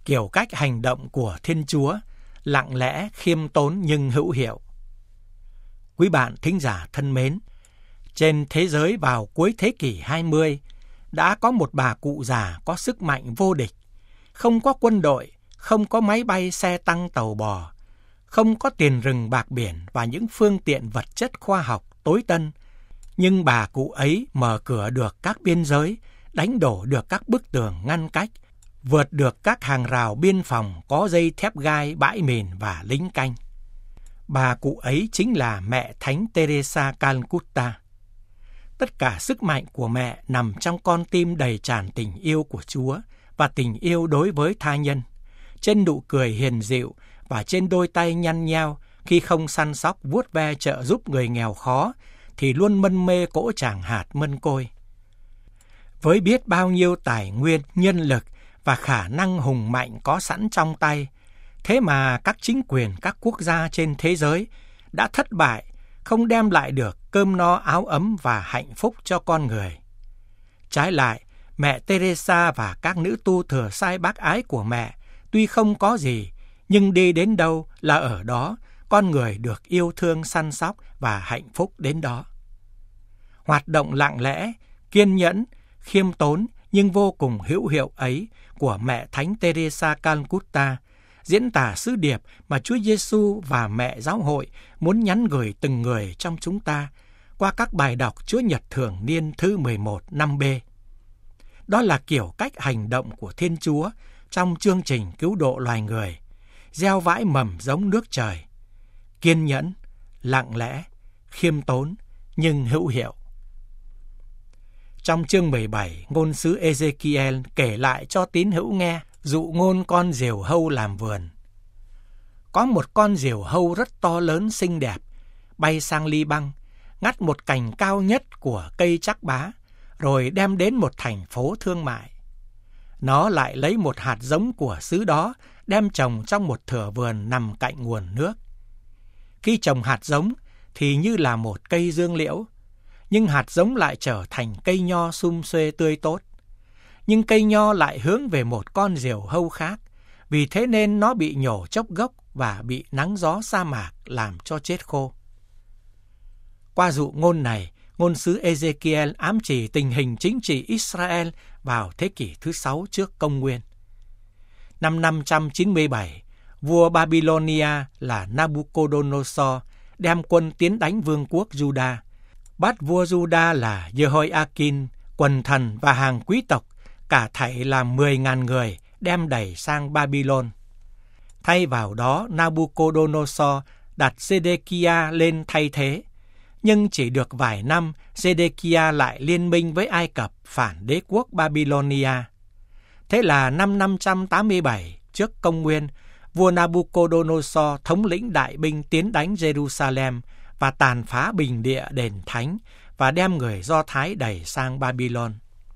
kiểu cách hành động của Thiên Chúa, lặng lẽ, khiêm tốn nhưng hữu hiệu. Quý bạn thính giả thân mến, trên thế giới vào cuối thế kỷ 20, đã có một bà cụ già có sức mạnh vô địch. Không có quân đội, không có máy bay xe tăng tàu bò, không có tiền rừng bạc biển và những phương tiện vật chất khoa học tối tân. Nhưng bà cụ ấy mở cửa được các biên giới, đánh đổ được các bức tường ngăn cách, vượt được các hàng rào biên phòng có dây thép gai, bãi mìn và lính canh. Bà cụ ấy chính là mẹ Thánh Teresa Calcutta. Tất cả sức mạnh của mẹ nằm trong con tim đầy tràn tình yêu của Chúa và tình yêu đối với tha nhân, trên nụ cười hiền dịu và trên đôi tay nhăn nheo khi không săn sóc vuốt ve trợ giúp người nghèo khó thì luôn mân mê cỗ tràng hạt mân côi. Với biết bao nhiêu tài nguyên, nhân lực và khả năng hùng mạnh có sẵn trong tay, thế mà các chính quyền các quốc gia trên thế giới đã thất bại, không đem lại được cơm no áo ấm và hạnh phúc cho con người. Trái lại, mẹ Teresa và các nữ tu thừa sai bác ái của mẹ tuy không có gì, nhưng đi đến đâu là ở đó, con người được yêu thương săn sóc và hạnh phúc đến đó. Hoạt động lặng lẽ, kiên nhẫn, khiêm tốn nhưng vô cùng hữu hiệu ấy của mẹ Thánh Teresa Calcutta diễn tả sứ điệp mà Chúa Giêsu và mẹ giáo hội muốn nhắn gửi từng người trong chúng ta qua các bài đọc Chúa Nhật thường niên thứ 11 năm B. Đó là kiểu cách hành động của Thiên Chúa trong chương trình cứu độ loài người, gieo vãi mầm giống nước trời, kiên nhẫn, lặng lẽ, khiêm tốn nhưng hữu hiệu. Trong chương 17, ngôn sứ Ezekiel kể lại cho tín hữu nghe dụ ngôn con diều hâu làm vườn. Có một con diều hâu rất to lớn xinh đẹp, bay sang Li-băng, ngắt một cành cao nhất của cây trắc bá, rồi đem đến một thành phố thương mại. Nó lại lấy một hạt giống của xứ đó, đem trồng trong một thửa vườn nằm cạnh nguồn nước. Khi trồng hạt giống thì như là một cây dương liễu, nhưng hạt giống lại trở thành cây nho sum xuê tươi tốt. Nhưng cây nho lại hướng về một con diều hâu khác, vì thế nên nó bị nhổ chốc gốc và bị nắng gió sa mạc làm cho chết khô. Qua dụ ngôn này, ngôn sứ Ezekiel ám chỉ tình hình chính trị Israel vào thế kỷ thứ 6 trước công nguyên. Năm 597, vua Babylonia là Nabucodonosor đem quân tiến đánh vương quốc Juda, bắt vua Juda là Jehoiakim, quần thần và hàng quý tộc, cả thảy là 10.000 người đem đẩy sang Babylon. Thay vào đó, Nabucodonosor đặt Sê-đê-ki-a lên thay thế. Nhưng chỉ được vài năm, Sê-đê-ki-a lại liên minh với Ai Cập phản đế quốc Babylonia. Thế là năm 587 trước công nguyên, vua Nabucodonosor thống lĩnh đại binh tiến đánh Jerusalem và tàn phá bình địa đền thánh và đem người Do Thái đẩy sang Babylon.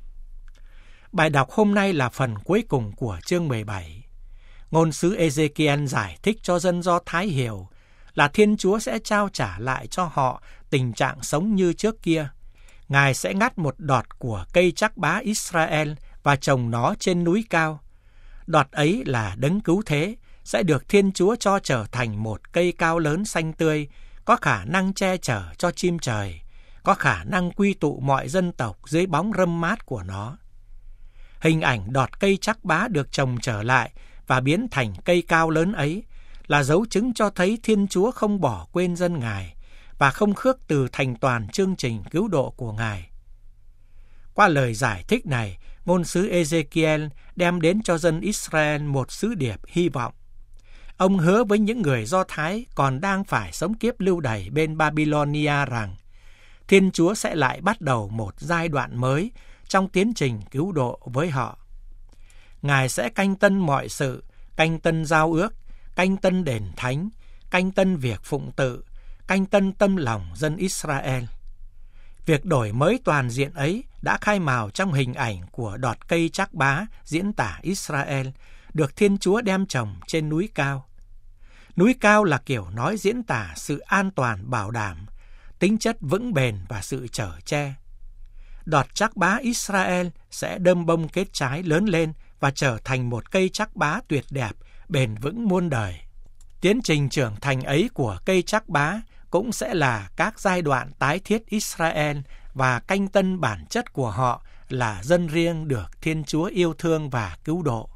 Bài đọc hôm nay là phần cuối cùng của chương 17. Ngôn sứ Ezekiel giải thích cho dân Do Thái hiểu là Thiên Chúa sẽ trao trả lại cho họ tình trạng sống như trước kia. Ngài sẽ ngắt một đọt của cây trắc bá Israel và trồng nó trên núi cao. Đọt ấy là đấng cứu thế, sẽ được Thiên Chúa cho trở thành một cây cao lớn xanh tươi, có khả năng che chở cho chim trời, có khả năng quy tụ mọi dân tộc dưới bóng râm mát của nó. Hình ảnh đọt cây trắc bá được trồng trở lại và biến thành cây cao lớn ấy là dấu chứng cho thấy Thiên Chúa không bỏ quên dân Ngài và không khước từ thành toàn chương trình cứu độ của Ngài. Qua lời giải thích này, ngôn sứ Ezekiel đem đến cho dân Israel một sứ điệp hy vọng. Ông hứa với những người Do Thái còn đang phải sống kiếp lưu đày bên Babylonia rằng Thiên Chúa sẽ lại bắt đầu một giai đoạn mới trong tiến trình cứu độ với họ. Ngài sẽ canh tân mọi sự, canh tân giao ước, canh tân đền thánh, canh tân việc phụng tự, canh tân tâm lòng dân Israel. Việc đổi mới toàn diện ấy đã khai mào trong hình ảnh của đọt cây trắc bá diễn tả Israel, được Thiên Chúa đem trồng trên núi cao. Núi cao là kiểu nói diễn tả sự an toàn bảo đảm, tính chất vững bền và sự chở che. Đọt trắc bá Israel sẽ đơm bông kết trái lớn lên và trở thành một cây trắc bá tuyệt đẹp, bền vững muôn đời. Tiến trình trưởng thành ấy của cây trắc bá cũng sẽ là các giai đoạn tái thiết Israel và canh tân bản chất của họ là dân riêng được Thiên Chúa yêu thương và cứu độ.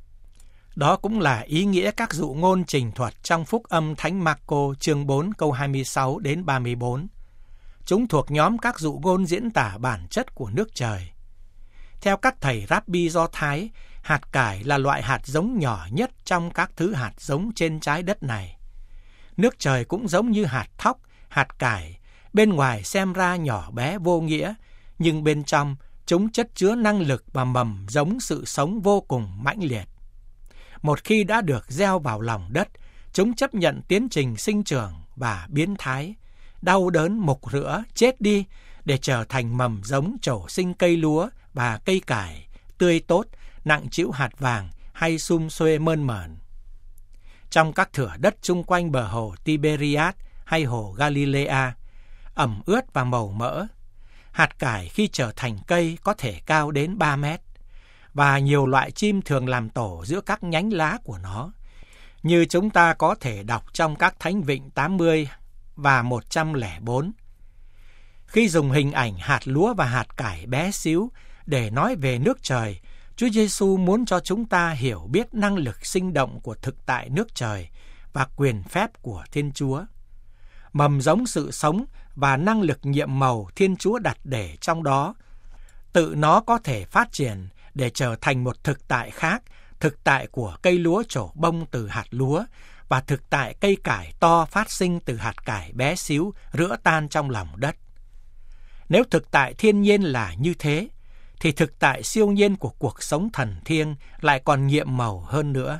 Đó cũng là ý nghĩa các dụ ngôn trình thuật trong Phúc âm Thánh Mác-cô chương 4 câu 26 đến 34. Chúng thuộc nhóm các dụ ngôn diễn tả bản chất của nước trời. Theo các thầy Rabbi Do Thái, hạt cải là loại hạt giống nhỏ nhất trong các thứ hạt giống trên trái đất này. Nước trời cũng giống như hạt thóc, hạt cải, bên ngoài xem ra nhỏ bé vô nghĩa, nhưng bên trong chúng chất chứa năng lực và mầm giống sự sống vô cùng mãnh liệt. Một khi đã được gieo vào lòng đất, chúng chấp nhận tiến trình sinh trưởng và biến thái, đau đớn mục rữa, chết đi để trở thành mầm giống trổ sinh cây lúa và cây cải, tươi tốt, nặng trĩu hạt vàng hay sum xuê mơn mởn. Trong các thửa đất chung quanh bờ hồ Tiberias hay hồ Galilea, ẩm ướt và màu mỡ, hạt cải khi trở thành cây có thể cao đến 3 mét, và nhiều loại chim thường làm tổ giữa các nhánh lá của nó, như chúng ta có thể đọc trong các Thánh Vịnh 80 và 104. Khi dùng hình ảnh hạt lúa và hạt cải bé xíu để nói về nước trời, Chúa Giêsu muốn cho chúng ta hiểu biết năng lực sinh động của thực tại nước trời và quyền phép của Thiên Chúa. Mầm giống sự sống và năng lực nhiệm màu Thiên Chúa đặt để trong đó, tự nó có thể phát triển để trở thành một thực tại khác, thực tại của cây lúa trổ bông từ hạt lúa và thực tại cây cải to phát sinh từ hạt cải bé xíu rữa tan trong lòng đất. Nếu thực tại thiên nhiên là như thế, thì thực tại siêu nhiên của cuộc sống thần thiêng lại còn nhiệm màu hơn nữa.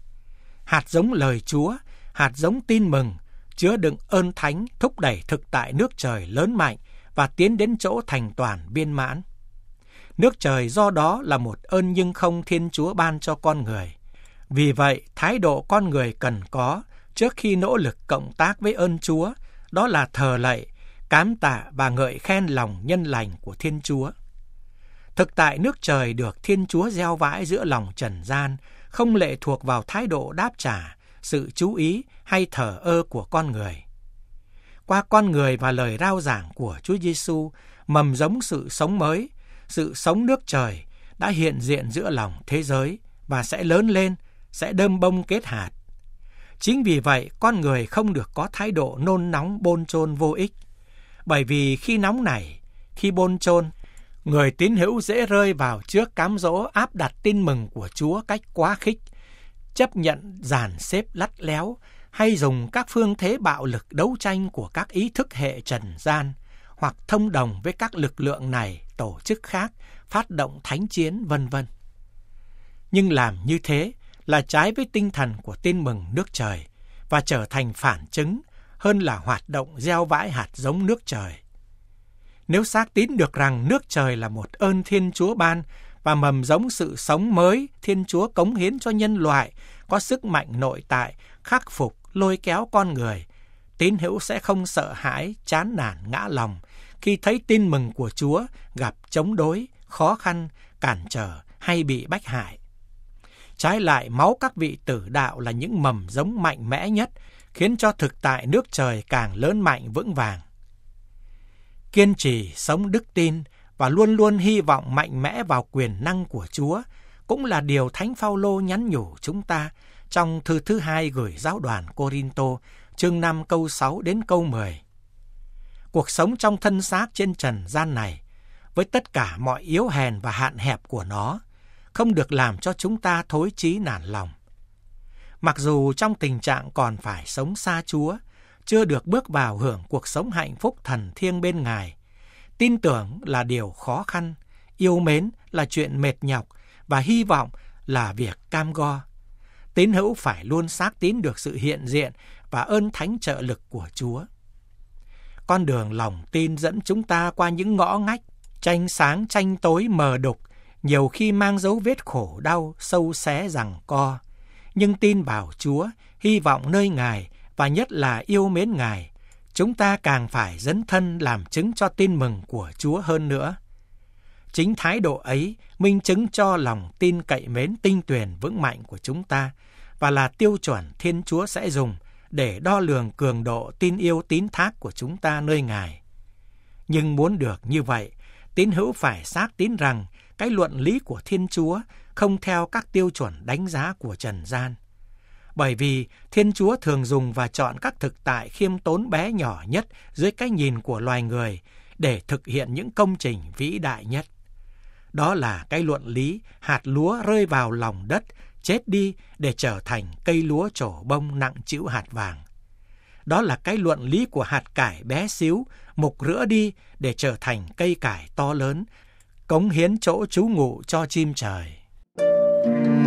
Hạt giống lời Chúa, hạt giống tin mừng, chứa đựng ơn thánh thúc đẩy thực tại nước trời lớn mạnh và tiến đến chỗ thành toàn viên mãn. Nước trời do đó là một ơn nhưng không Thiên Chúa ban cho con người. Vì vậy, thái độ con người cần có trước khi nỗ lực cộng tác với ơn Chúa, đó là thờ lạy, cám tạ và ngợi khen lòng nhân lành của Thiên Chúa. Thực tại nước trời được Thiên Chúa gieo vãi giữa lòng trần gian, không lệ thuộc vào thái độ đáp trả, sự chú ý hay thờ ơ của con người. Qua con người và lời rao giảng của Chúa Giêsu, mầm giống sự sống mới, sự sống nước trời đã hiện diện giữa lòng thế giới và sẽ lớn lên, sẽ đơm bông kết hạt. Chính vì vậy, con người không được có thái độ nôn nóng bôn chôn vô ích. Bởi vì khi nóng nảy, khi bôn chôn, người tín hữu dễ rơi vào trước cám dỗ áp đặt tin mừng của Chúa cách quá khích, chấp nhận dàn xếp lắt léo hay dùng các phương thế bạo lực đấu tranh của các ý thức hệ trần gian, hoặc thông đồng với các lực lượng này, tổ chức khác, phát động thánh chiến, vân vân. Nhưng làm như thế là trái với tinh thần của tin mừng nước trời và trở thành phản chứng hơn là hoạt động gieo vãi hạt giống nước trời. Nếu xác tín được rằng nước trời là một ơn Thiên Chúa ban và mầm giống sự sống mới Thiên Chúa cống hiến cho nhân loại có sức mạnh nội tại, khắc phục, lôi kéo con người, tín hữu sẽ không sợ hãi, chán nản, ngã lòng khi thấy tin mừng của Chúa gặp chống đối, khó khăn, cản trở hay bị bách hại. Trái lại, máu các vị tử đạo là những mầm giống mạnh mẽ nhất, khiến cho thực tại nước trời càng lớn mạnh vững vàng. Kiên trì sống đức tin và luôn luôn hy vọng mạnh mẽ vào quyền năng của Chúa cũng là điều Thánh Phaolô nhắn nhủ chúng ta trong thư thứ 2 gửi giáo đoàn Cô-rin-tô, chương 5 câu 6 đến câu 10. Cuộc sống trong thân xác trên trần gian này, với tất cả mọi yếu hèn và hạn hẹp của nó, không được làm cho chúng ta thối chí nản lòng. Mặc dù trong tình trạng còn phải sống xa Chúa, chưa được bước vào hưởng cuộc sống hạnh phúc thần thiêng bên Ngài, tin tưởng là điều khó khăn, yêu mến là chuyện mệt nhọc và hy vọng là việc cam go. Tín hữu phải luôn xác tín được sự hiện diện và ơn thánh trợ lực của Chúa. Con đường lòng tin dẫn chúng ta qua những ngõ ngách, tranh sáng tranh tối mờ đục, nhiều khi mang dấu vết khổ đau, sâu xé giằng co. Nhưng tin vào Chúa, hy vọng nơi Ngài và nhất là yêu mến Ngài, chúng ta càng phải dấn thân làm chứng cho tin mừng của Chúa hơn nữa. Chính thái độ ấy minh chứng cho lòng tin cậy mến tinh tuyền vững mạnh của chúng ta và là tiêu chuẩn Thiên Chúa sẽ dùng để đo lường cường độ tin yêu tín thác của chúng ta nơi Ngài. Nhưng muốn được như vậy, tín hữu phải xác tín rằng cái luận lý của Thiên Chúa không theo các tiêu chuẩn đánh giá của trần gian. Bởi vì Thiên Chúa thường dùng và chọn các thực tại khiêm tốn bé nhỏ nhất dưới cái nhìn của loài người để thực hiện những công trình vĩ đại nhất. Đó là cái luận lý hạt lúa rơi vào lòng đất, chết đi để trở thành cây lúa trổ bông nặng trĩu hạt vàng. Đó là cái luận lý của hạt cải bé xíu, mục rữa đi để trở thành cây cải to lớn, cống hiến chỗ trú ngụ cho chim trời.